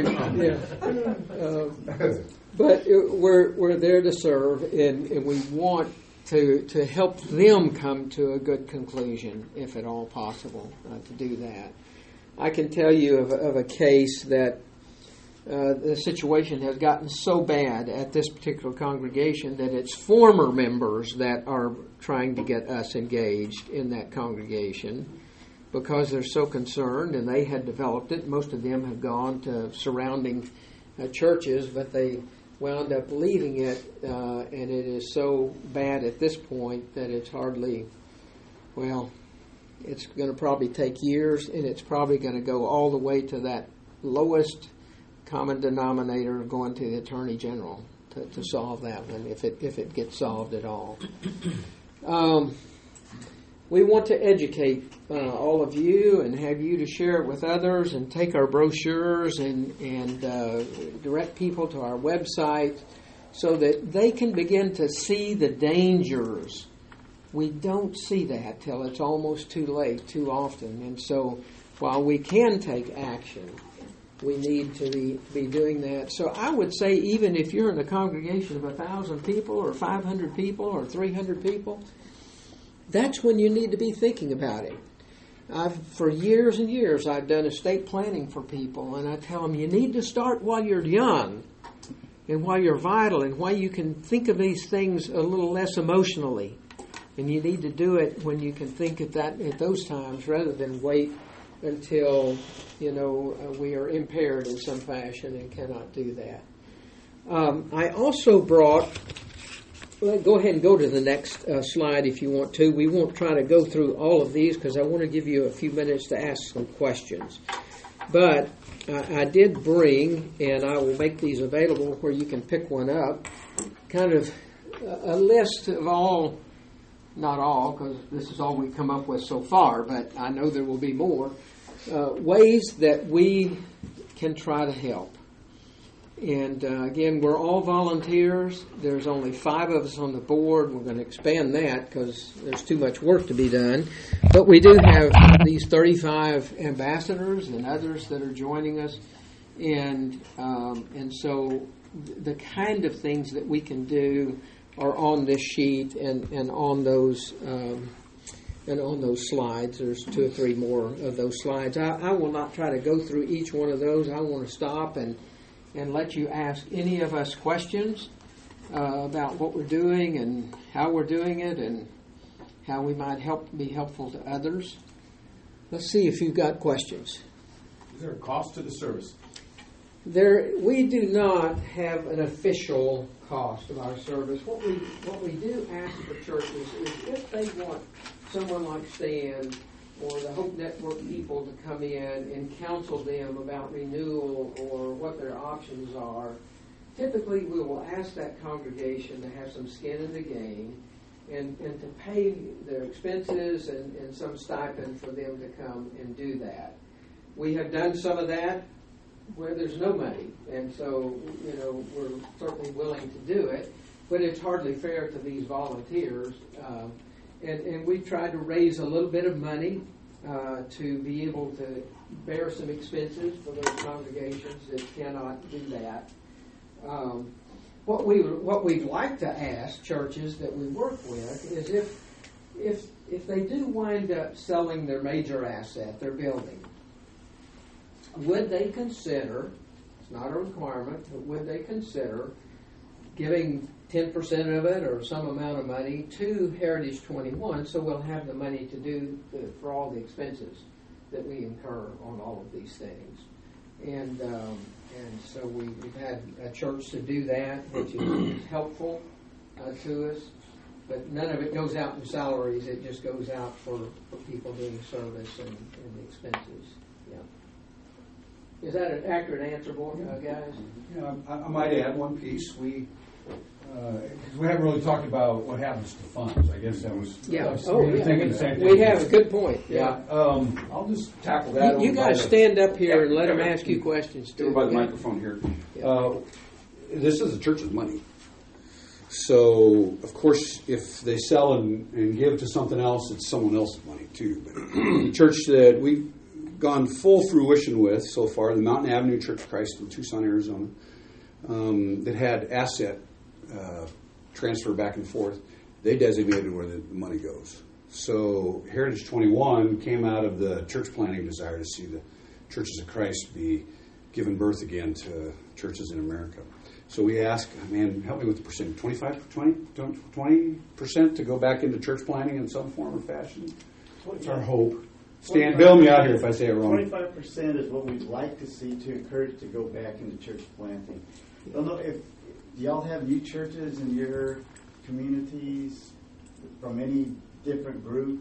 Yeah. Um, but it, we're we're there to serve, and, and we want to to help them come to a good conclusion, if at all possible, uh, to do that. I can tell you of, of a case that uh, the situation has gotten so bad at this particular congregation that it's former members that are trying to get us engaged in that congregation because they're so concerned, and they had developed it. Most of them have gone to surrounding uh, churches, but they wound up leaving it, uh, and it is so bad at this point that it's hardly, well, it's going to probably take years, and it's probably going to go all the way to that lowest common denominator going to the Attorney General to, to solve that one, if it if it gets solved at all. Um, we want to educate uh, all of you and have you to share it with others and take our brochures and, and uh, direct people to our website so that they can begin to see the dangers. We don't see that till it's almost too late too often. And so while we can take action, we need to be, be doing that. So I would say even if you're in a congregation of one thousand people or five hundred people or three hundred people, that's when you need to be thinking about it. I've, for years and years, I've done estate planning for people, and I tell them you need to start while you're young and while you're vital and while you can think of these things a little less emotionally. And you need to do it when you can think at that at those times rather than wait until, you know, uh, we are impaired in some fashion and cannot do that. Um, I also brought, well, go ahead and go to the next uh, slide if you want to. We won't try to go through all of these because I want to give you a few minutes to ask some questions. But uh, I did bring, and I will make these available where you can pick one up, kind of a, a list of all, not all, because this is all we've come up with so far, but I know there will be more, uh, ways that we can try to help. And uh, again, we're all volunteers. There's only five of us on the board. We're going to expand that because there's too much work to be done. But we do have these thirty-five ambassadors and others that are joining us. And, um, and so the kind of things that we can do are on this sheet and, and on those um, and on those slides. There's two or three more of those slides. I, I will not try to go through each one of those. I want to stop and and let you ask any of us questions uh, about what we're doing and how we're doing it and how we might help be helpful to others. Let's see if you've got questions. Is there a cost to the service? There, we do not have an official cost of our service. What we what we do ask for churches is if they want someone like Stan or the Hope Network people to come in and counsel them about renewal or what their options are, typically we will ask that congregation to have some skin in the game and, and to pay their expenses and, and some stipend for them to come and do that. We have done some of that where there's no money, and so, you know, we're certainly willing to do it, but it's hardly fair to these volunteers. Uh, and, and we've tried to raise a little bit of money uh, to be able to bear some expenses for those congregations that cannot do that. Um, what we what we'd like to ask churches that we work with is if if if they do wind up selling their major asset, their building, would they consider, it's not a requirement, but would they consider giving ten percent of it or some amount of money to Heritage twenty-one, so we'll have the money to do the, for all the expenses that we incur on all of these things. And um, and so we, we've had a church to do that, which is, is helpful uh, to us. But none of it goes out in salaries. It just goes out for, for people doing service and, and the expenses. Yeah. Is that an accurate answer, boy, uh, guys? Yeah, I, I might add one piece. We because we haven't really talked about what happens to funds. I guess that was. Yeah. I was Oh, yeah. thinking the same thing. We have a good point. Yeah. Um, I'll just tackle that. You, you guys stand up here and let them ask you questions Go too. by the okay? microphone here. Yeah. Uh, this is the church's money. So, of course, if they sell and, and give to something else, it's someone else's money too. But the church that we've gone full fruition with so far, the Mountain Avenue Church of Christ in Tucson, Arizona, um, that had asset uh, transfer back and forth, they designated where the money goes. So Heritage twenty-one came out of the church planting desire to see the churches of Christ be given birth again to churches in America. So we ask, man, help me with the percent, twenty-five, twenty, twenty percent to go back into church planting in some form or fashion? It's our hope. Stan, bail me out here if I say it wrong. Twenty-five percent is what we'd like to see to encourage to go back into church planting. I don't know if do y'all have new churches in your communities from any different group?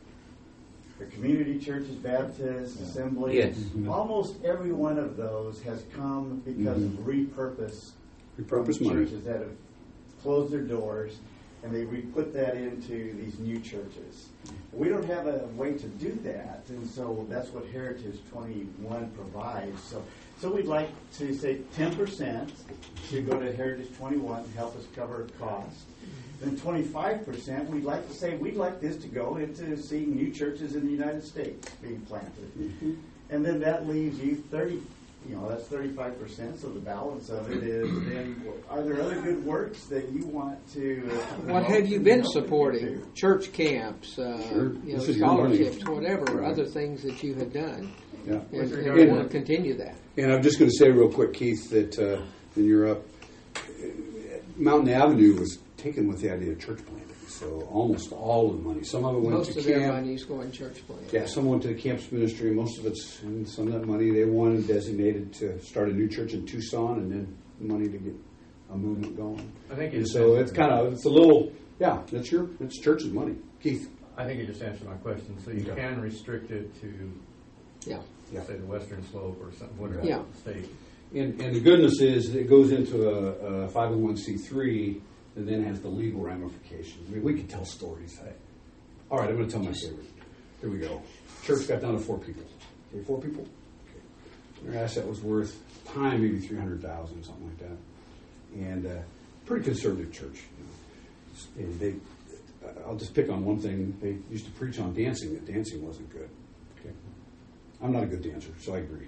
The community churches, Baptists, yeah. Assembly. Yes. Mm-hmm. Almost every one of those has come because mm-hmm. of repurpose. Repurpose money. Churches that have closed their doors, and they re-put that into these new churches. We don't have a way to do that, and so that's what Heritage twenty-one provides. So, so we'd like to say ten percent to go to Heritage twenty-one to help us cover costs. Then twenty-five percent, we'd like to say we'd like this to go into seeing new churches in the United States being planted. Mm-hmm. And then that leaves you thirty, you know, that's thirty-five percent, so the balance of it is then, are there other good works that you want to... Uh, what have you been supporting? Church camps, uh, sure. you know, This is scholarships, whatever, right. other things that you have done. Yeah. And, and And- we want to continue that. And I'm just going to say real quick, Keith, that uh, when you're up, Mountain Avenue was taken with the idea of church planting. So almost all of the money. Some of it went Most to of camp. their money is going church planting. Yeah, some went to the campus ministry. Most of it's, and some of that money they wanted designated to start a new church in Tucson, and then money to get a movement going. I think And it's so it's kind of it's a little yeah. That's your it's church's money, Keith. I think you just answered my question. So you Okay. can restrict it to, Yeah. Yeah. say, the Western Slope or something, whatever Yeah. state. And, and the goodness is it goes into a, a five oh one c three and then has the legal ramifications. I mean, we could tell stories. I, all right, I'm going to tell my favorite. Here we go. Church got down to four people. Okay, four people? Okay. Their asset was worth, time, maybe three hundred thousand dollars, something like that. And uh, pretty conservative church. You know. And they, I'll just pick on one thing. They used to preach on dancing, that dancing wasn't good. Okay. I'm not a good dancer, so I agree.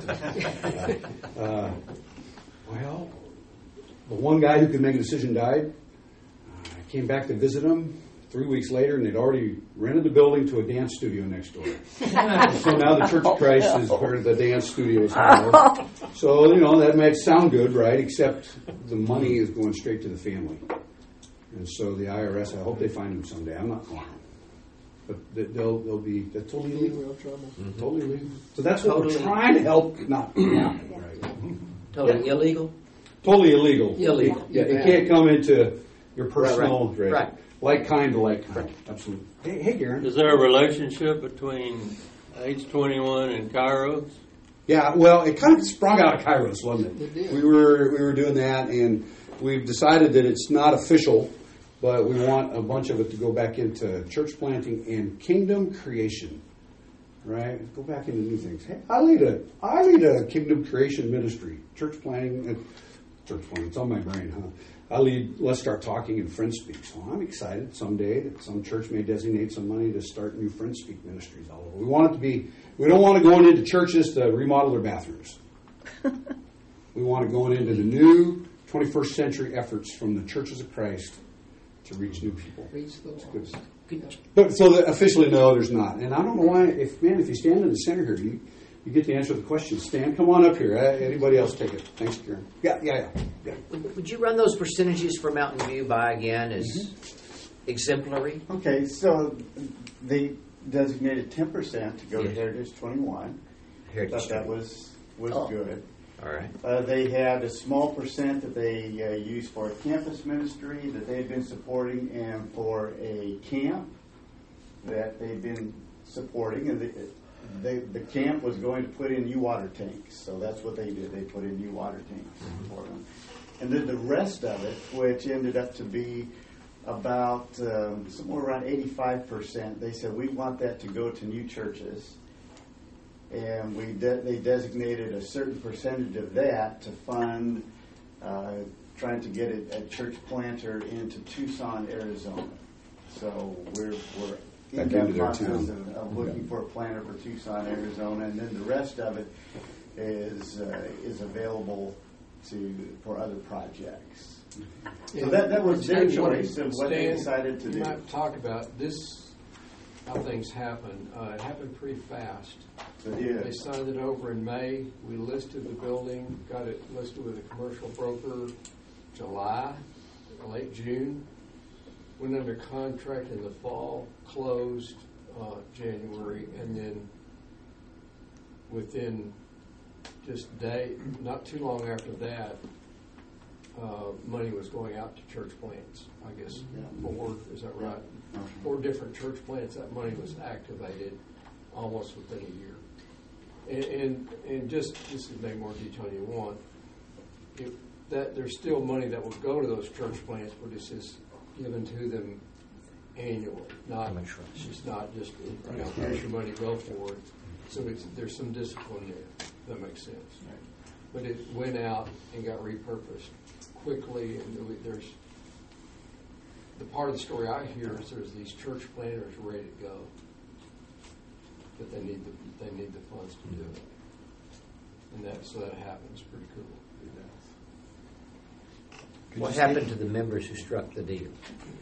uh, uh, well, the one guy who could make a decision died. Uh, I came back to visit him three weeks later, and they'd already rented the building to a dance studio next door. So now the Church of Christ is where the dance studio is housed. So, you know, that might sound good, right? Except the money is going straight to the family. And so the I R S, I hope they find him someday. I'm not calling them. But they'll they'll be that's totally In illegal. real trouble. Mm-hmm. Totally illegal. So that's what Totally. we're trying to help not happen, right? Totally illegal? Totally illegal. Illegal. Yeah, it can't come into your personal, Right, right. like kind to like kind. Absolutely. Hey, hey, Garen. Is there a relationship between H twenty-one and Kairos? Yeah, well, it kind of sprung out of Kairos, wasn't It it? did. We were we were doing that, and we've decided that it's not official, but we want a bunch of it to go back into church planting and kingdom creation. Right? Go back into new things. Hey, I lead a I lead a kingdom creation ministry, church planting. Uh, church planting. It's on my brain, huh? I lead Let's Start Talking and Friends Speak. So I'm excited someday that some church may designate some money to start new Friends Speak ministries all over. We want it to be. We don't want to go into churches to remodel their bathrooms. We want to go into the new twenty-first century efforts from the churches of Christ to reach new people. Reach the Good. lost. But so that officially, no, there's not. And I don't know why. If man, if you stand in the center here, you, you get to answer the question. Stan, come on up here. Uh, anybody else take it? Thanks, Karen. Yeah, yeah, yeah. yeah. Would would you run those percentages for Mountain View by again as Mm-hmm. exemplary? Okay, so they designated ten percent to go to Yeah. Heritage twenty-one. Heritage Thought that twenty-one. was was Oh. good. All right. Uh, they had a small percent that they uh, used for a campus ministry that they've been supporting, and for a camp that they've been supporting. And the, they, the camp was going to put in new water tanks, so that's what they did. They put in new water tanks for them. And then the rest of it, which ended up to be about um, somewhere around eighty-five percent, they said we want that to go to new churches. And we de- they designated a certain percentage of that to fund uh, trying to get a, a church planter into Tucson, Arizona. So we're we're in Back into that their process town. of, of looking for a planter for Tucson, Arizona, and then the rest of it is uh, is available to for other projects. So that that was their choice of what they Stan, decided to you do. might talk about this, how things happen. Uh, it happened pretty fast. So, yeah. They signed it over in May. We listed the building, got it listed with a commercial broker July, late June. Went under contract in the fall, closed uh, January, and then within just day, not too long after that, uh, money was going out to church plants. I guess Yeah. four, is that right? Okay. Four different church plants. That money was activated almost within a year. And, and, and just, this is maybe more detail than you want, if that there's still money that will go to those church plants, but it's just given to them annually, not, From a trust. it's not just, you know, here's your money, go for it. So it's, there's some discipline there, if that makes sense. But it went out and got repurposed quickly, and there- there's, the part of the story I hear is there's these church planters ready to go, but they need the, they need the funds to do it. And that, so that happens, pretty cool. What happened to the members who struck the deal?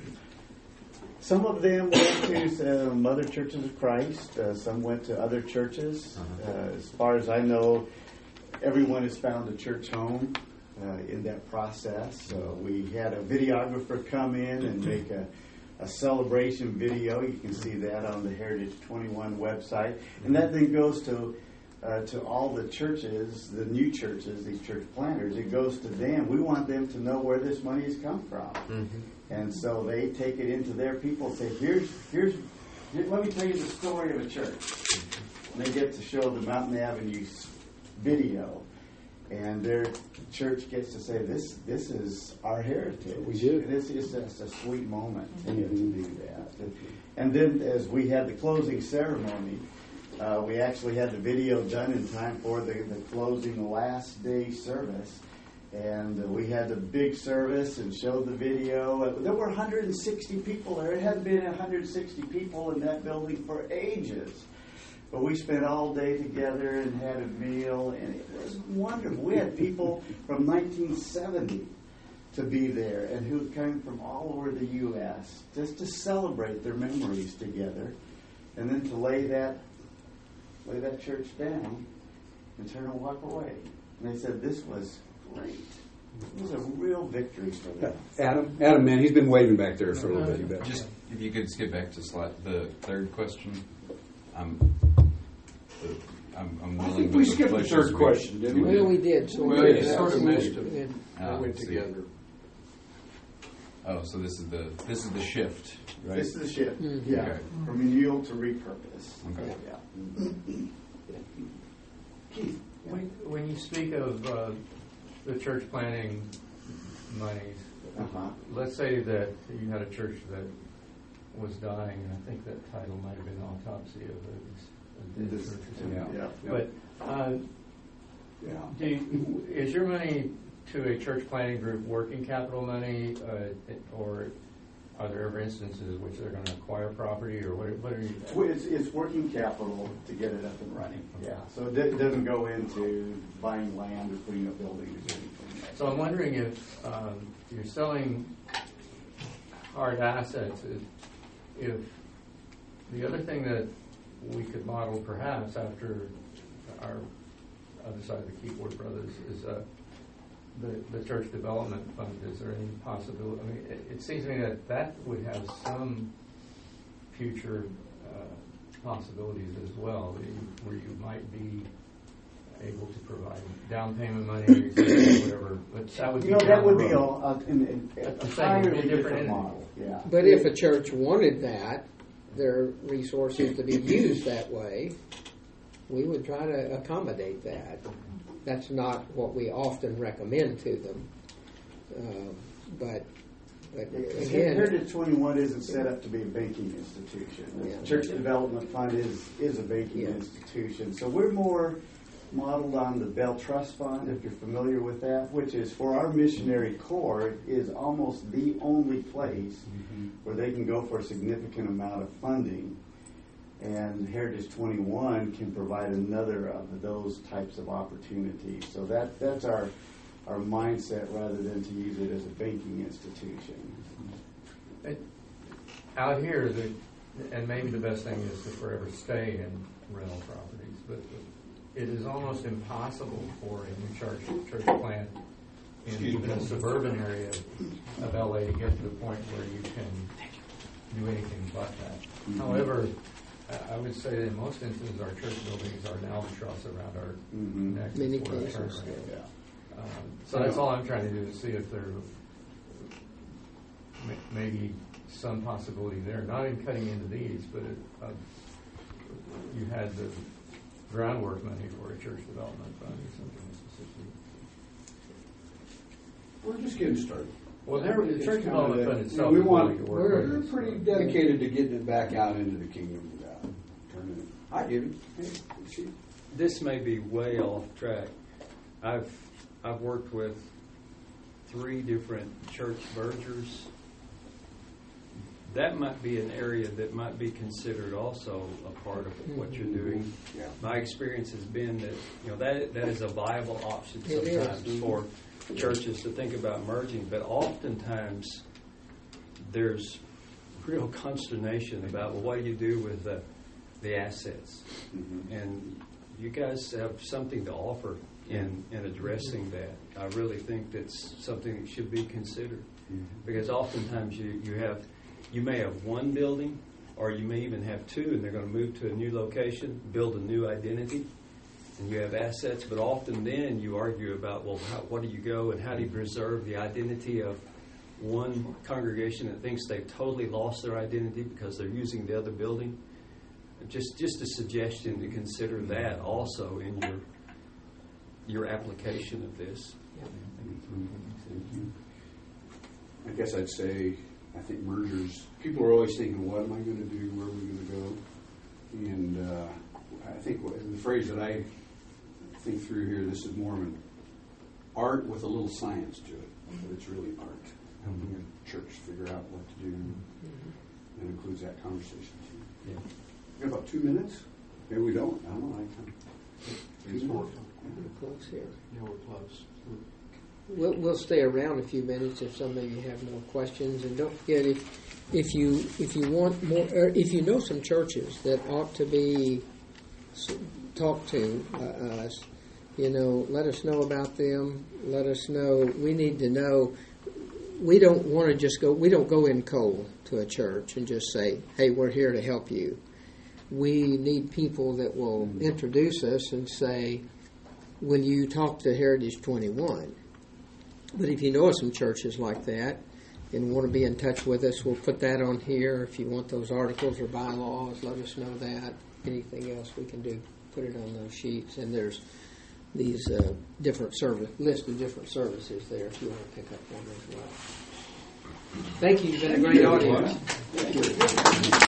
Some of them went to uh, Mother Churches of Christ. Uh, some went to other churches. Uh, as far as I know, everyone has found a church home uh, in that process. So we had a videographer come in and make a, a celebration video. You can see that on the Heritage twenty-one website. And that then goes to uh, to all the churches, the new churches, these church planters. It goes to them. We want them to know where this money has come from. Mm-hmm. And so they take it into their people and say, here's, here's, here, let me tell you the story of a church. And they get to show the Mountain Avenue video. And their church gets to say, this this is our heritage. We do. And it's, it's just a sweet moment to get to do that. And, and then as we had the closing ceremony, uh, we actually had the video done in time for the, the closing last day service. And uh, we had the big service and showed the video. Uh, there were one hundred sixty people there. It hadn't been one hundred sixty people in that building for ages. But we spent all day together and had a meal, and it was wonderful. We had people from nineteen seventy to be there and who came from all over the U S just to celebrate their memories together, and then to lay that lay that church down and turn and walk away. And they said this was great. It was a real victory for them. Adam, Adam, man, he's been waving back there for a little bit. You bet. Just if you could skip back to slide the third question. I'm, the, I'm, I'm I willing. think but we the skipped the pleasure's third been- question, didn't we? Well, we did. So Well, we you did. sort of Absolutely. missed them. Yeah. They Ah, went see. together. Oh, so this is the this is the shift, right? This is the shift. Mhm. Yeah. Okay. From renewal to repurpose. Okay. Yeah. Keith, when, when you speak of uh, the church planning monies, Uh-huh. let's say that you had a church that was dying, and I think that title might have been Autopsy of a, a Dead This- Church or something. yeah. But uh, Yeah. do you, is your money to a church planning group working capital money, uh, or are there ever instances in which they're going to acquire property, or what, what are you? Well, It's, it's working capital to get it up and running. Yeah. So it do- doesn't go into buying land or putting up buildings or anything. So I'm wondering if um, you're selling hard assets, if, if the other thing that we could model perhaps after our other side of the Keyboard Brothers is uh, the, the church development fund. Is there any possibility? I mean, it, it seems to me that that would have some future uh, possibilities as well, where you, where you might be able to provide down payment money or whatever. But that would You be know, that down the would be a, road. a, an- a, a It's entirely a different different entity. model. Yeah. But if a church wanted that, their resources to be used that way, we would try to accommodate that. That's not what we often recommend to them. Um, but, but again, Heritage twenty-one isn't set up to be a banking institution. The Yeah. Church Development Fund is, is a banking Yeah. institution. So we're more modeled on the Bell Trust Fund, if you're familiar with that, which is for our missionary corps, is almost the only place Mm-hmm. where they can go for a significant amount of funding. And Heritage twenty-one can provide another of those types of opportunities. So that that's our our mindset rather than to use it as a banking institution. It, out here, the, and maybe the best thing is to forever stay in rental properties, but it is almost impossible for a new church church plant in even a suburban area of L A to get to the point where you can do anything but that. Mm-hmm. However, I- I would say that in most instances, our church buildings are an albatross around our Mm-hmm. necks. Many before our cases, turnaround. Yeah. Um, so that's all I'm trying to do is see if there may- maybe some possibility there, not in cutting into these, but it, uh, you had the groundwork money for a church development fund or something specific. We're just getting started. Well, there, the It's church kinda development that- fund you itself know, we is want, really to work we're with us. pretty dedicated to getting it back out into the kingdom of God. Turning it. I get it. Hey, see, This may be way off track. I've I've worked with three different church mergers. That might be an area that might be considered also a part of what you're doing. Yeah. My experience has been that you know that that is a viable option It is. sometimes for churches to think about merging, but oftentimes there's real consternation about well, what do you do with the the assets? Mm-hmm. And you guys have something to offer in, in addressing that. I really think that's something that should be considered. Because oftentimes you, you have, you may have one building, or you may even have two, and they're going to move to a new location, build a new identity, and you have assets. But often then you argue about, well, how, what do you go and how do you preserve the identity of one congregation that thinks they've totally lost their identity because they're using the other building? Just just a suggestion to consider that also in your your application of this. I guess I'd say, I think mergers, people are always thinking, what am I going to do? Where are we going to go? And uh, I think what, the phrase that I think through here, this is more of an art with a little science to it. But it's really art. Helping a church figure out what to do. That includes that conversation too. Yeah. We got about two minutes? Maybe we don't. I don't know. I can, two more. we're close here. Yeah, we're close. We'll, we'll stay around a few minutes if some of you have more questions. And don't forget, if if you if you want more, or if you know some churches that ought to be s- talked to uh, us, you know, let us know about them. Let us know. We need to know. We don't want to just go. We don't go in cold to a church and just say, "Hey, we're here to help you." We need people that will introduce us and say, "Will you talk to Heritage twenty-one?" But if you know of some churches like that and want to be in touch with us, we'll put that on here. If you want those articles or bylaws, let us know that. Anything else we can do, put it on those sheets. And there's these uh, different service list of different services there if you want to pick up one as well. Thank you. You've been a great audience. Thank you.